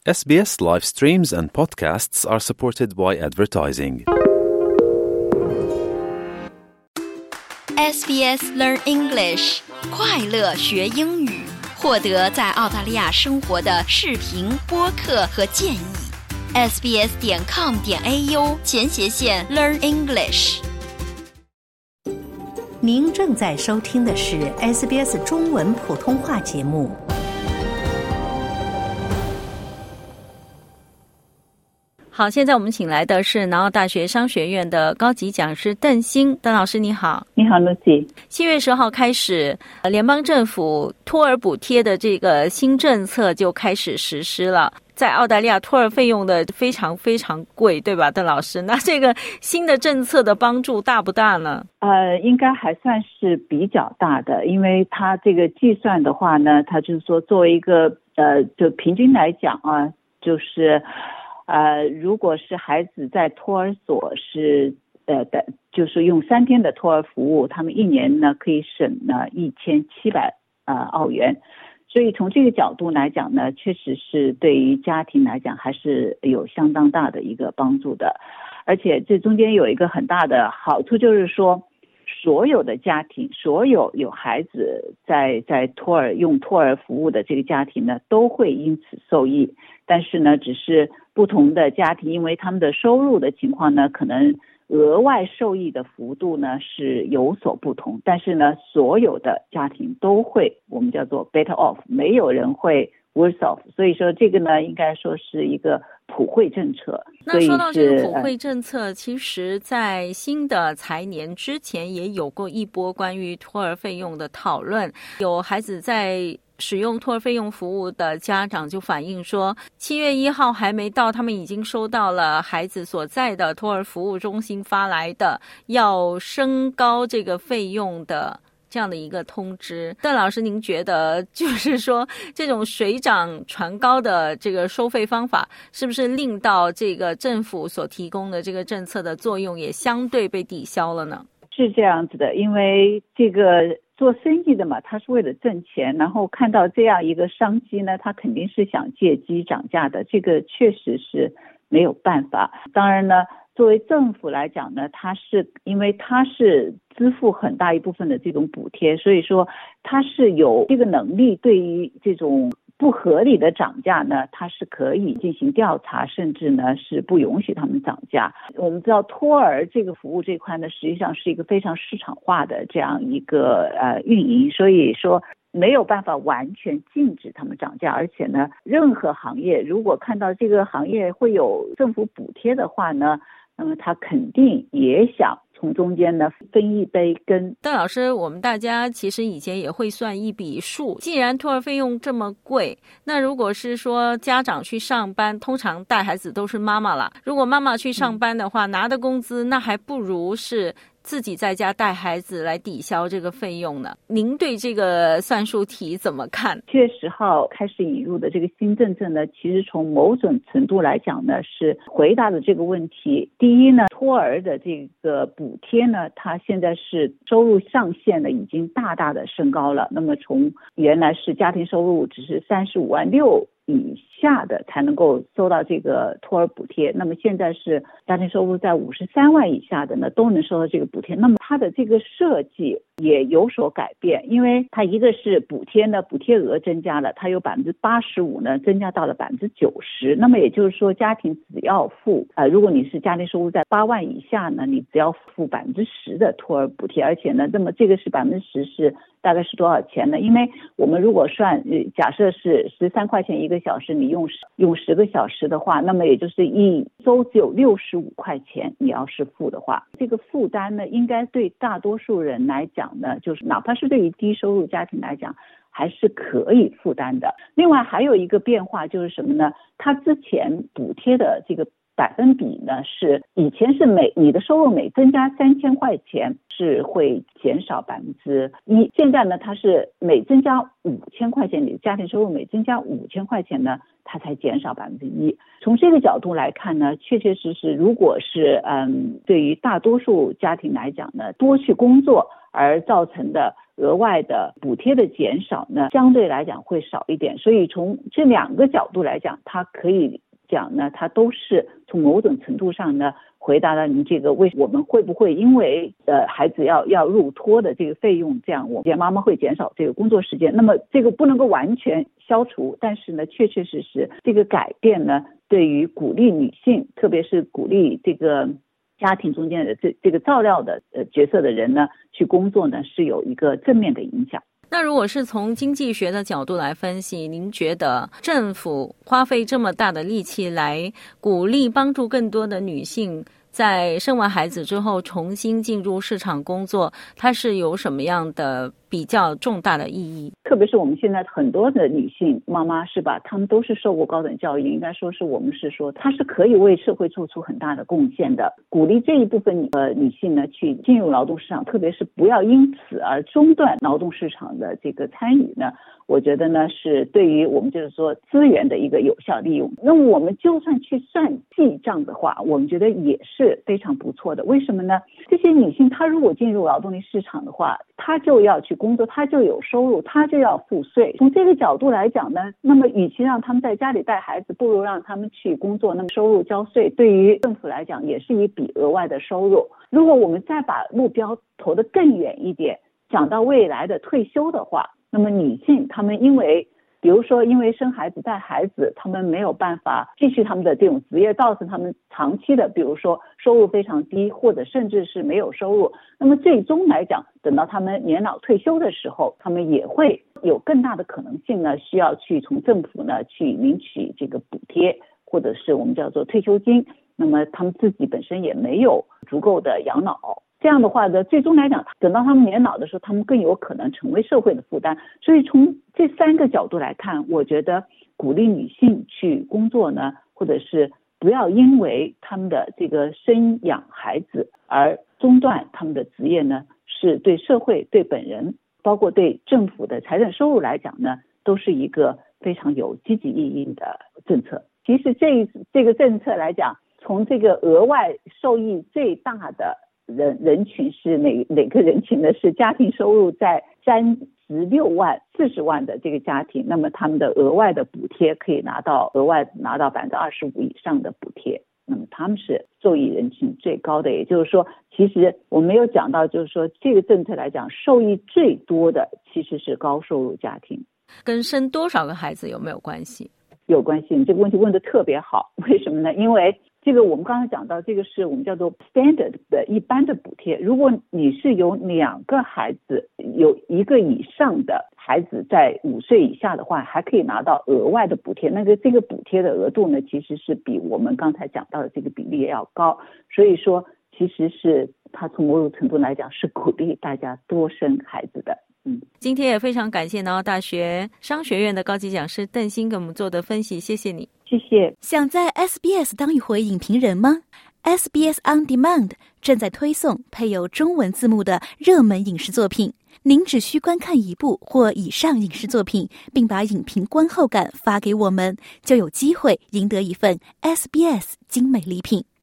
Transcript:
SBS live streams and podcasts are supported by advertising. SBS Learn English 快乐学英语，获得在澳大利亚生活的视频、播客和建议。sbs.com.au/Learn English。 您正在收听的是 SBS 中文普通话节目。 好，现在我们请来的是南澳大学商学院的高级讲师邓欣。邓老师你好。 你好 Lucy。 7月10号开始，联邦政府托儿补贴的这个新政策就开始实施了。在澳大利亚托儿费用的非常非常贵，对吧，邓老师？那这个新的政策的帮助大不大呢？ 应该还算是比较大的，因为它这个计算的话呢，它就是说作为一个就平均来讲啊，就是如果是孩子在托儿所是就是用3天的托儿服务，他们一年呢可以省呢1700澳元。所以从这个角度来讲呢，确实是对于家庭来讲还是有相当大的一个帮助的。而且这中间有一个很大的好处，就是说所有的家庭，所有孩子在用托儿服务的这个家庭呢，都会因此受益。但是呢，只是不同的家庭因为他们的收入的情况呢，可能额外受益的幅度呢是有所不同，但是呢，所有的家庭都会我们叫做 better off， 没有人会 worse off。 所以说这个呢，应该说是一个普惠政策。 那说到这个普惠政策，其实在新的财年之前也有过一波关于托儿费用的讨论。有孩子在使用托儿费用服务的家长就反映说，7月1号还没到，他们已经收到了孩子所在的托儿服务中心发来的要升高这个费用的这样的一个通知。邓老师，您觉得就是说这种水涨船高的这个收费方法，是不是令到这个政府所提供的这个政策的作用也相对被抵消了呢？ 是这样子的，因为这个做生意的嘛，他是为了挣钱，然后看到这样一个商机呢，他肯定是想借机涨价的，这个确实是没有办法。当然呢，作为政府来讲呢，因为他是支付很大一部分的这种补贴，所以说他是有这个能力，对于这种不合理的涨价呢，它是可以进行调查，甚至呢是不允许他们涨价。我们知道托儿这个服务这块呢，实际上是一个非常市场化的这样一个运营，所以说没有办法完全禁止他们涨价。而且呢，任何行业如果看到这个行业会有政府补贴的话呢，那么他肯定也想从中间呢分一杯羹。 邓老师，我们大家其实以前也会算一笔数，既然托儿费用这么贵，那如果是说家长去上班，通常带孩子都是妈妈啦，如果妈妈去上班的话，拿的工资那还不如是自己在家带孩子来抵消这个费用呢。您对这个算术题怎么看 ？7月10号开始引入的这个新政策呢，其实从某种程度来讲呢，是回答了这个问题。第一呢，托儿的这个补贴呢，它现在是收入上限呢已经大大的升高了。那么从原来是家庭收入只是35.6万以下的才能够收到这个托儿补贴，那么现在是家庭收入在53万以下的呢都能收到这个补贴。那么它的这个设计也有所改变，因为它一个是补贴呢，补贴额增加了，它有85%呢增加到了90%。那么也就是说，家庭只要付如果你是家庭收入在8万以下呢，你只要付10%的托儿补贴。而且呢，那么这个是10%是大概是多少钱呢？因为我们如果算假设是13块钱1个小时，你用10个小时的话，那么也就是一周只有65块钱，你要是付的话，这个负担呢，应该对大多数人来讲呢，就是哪怕是对于低收入家庭来讲，还是可以负担的。另外还有一个变化就是什么呢？它之前补贴的这个百分比呢，是以前是你的收入每增加3000块钱是会减少1%，现在呢它是每增加5000块钱，你的家庭收入每增加5000块钱呢，它才减少1%。从这个角度来看呢，确确实实如果是对于大多数家庭来讲呢，多去工作而造成的额外的补贴的减少呢，相对来讲会少一点。所以从这两个角度来讲，它可以讲呢，它都是从某种程度上呢回答了您这个我们会不会因为孩子要入托的这个费用，这样我们妈妈会减少这个工作时间。那么这个不能够完全消除，但是呢确确实实这个改变呢，对于鼓励女性，特别是鼓励这个家庭中间的这个照料的角色的人呢去工作呢，是有一个正面的影响。 那如果是从经济学的角度来分析，您觉得政府花费这么大的力气来鼓励帮助更多的女性在生完孩子之后重新进入市场工作，它是有什么样的比较重大的意义？ 特别是我们现在很多的女性妈妈是吧，她们都是受过高等教育，应该说是我们是说她是可以为社会做出很大的贡献的。鼓励这一部分女性呢去进入劳动市场，特别是不要因此而中断劳动市场的这个参与呢，我觉得呢是对于我们就是说资源的一个有效利用。那么我们就算去算记账的话，我们觉得也是非常不错的。为什么呢？这些女性她如果进入劳动力市场的话，她就要去工作，她就有收入，她就要付税。从这个角度来讲呢，那么与其让他们在家里带孩子，不如让他们去工作，那么收入交税对于政府来讲也是一笔额外的收入。如果我们再把目标投得更远一点，讲到未来的退休的话，那么女性她们比如说因为生孩子带孩子，她们没有办法继续他们的这种职业，造成他们长期的比如说收入非常低，或者甚至是没有收入。那么最终来讲，等到他们年老退休的时候，他们也会有更大的可能性呢，需要去从政府呢去领取这个补贴，或者是我们叫做退休金。那么他们自己本身也没有足够的养老，这样的话呢，最终来讲，等到他们年老的时候，他们更有可能成为社会的负担。所以从这三个角度来看，我觉得鼓励女性去工作呢，或者是不要因为他们的这个生养孩子而中断他们的职业呢，是对社会、对本人，包括对政府的财政收入来讲呢，都是一个非常有积极意义的政策。其实这个政策来讲，从这个额外受益最大的人群是哪个人群呢？是家庭收入在36万、40万的这个家庭，那么他们的额外的补贴可以额外拿到25%以上的补贴，那么他们是受益人群最高的。也就是说，其实我没有讲到，就是说这个政策来讲，受益最多的其实是高收入家庭。 跟生多少个孩子有没有关系？ 有关系，你这个问题问得特别好。为什么呢？因为这个我们刚才讲到，这个是我们叫做 standard 的一般的补贴。如果你是有2个孩子，有1个以上的孩子在5岁以下的话，还可以拿到额外的补贴。这个补贴的额度呢，其实是比我们刚才讲到的这个比例要高。所以说，其实是它从某种程度来讲是鼓励大家多生孩子的。 今天也非常感谢南澳大学商学院的高级讲师邓欣给我们做的分析，谢谢你。 谢谢。 想在 SBS 当一回影评人吗？ SBS On Demand 正在推送配有中文字幕的热门影视作品，您只需观看1部或以上影视作品，并把影评观后感发给我们，就有机会赢得一份 SBS 精美礼品。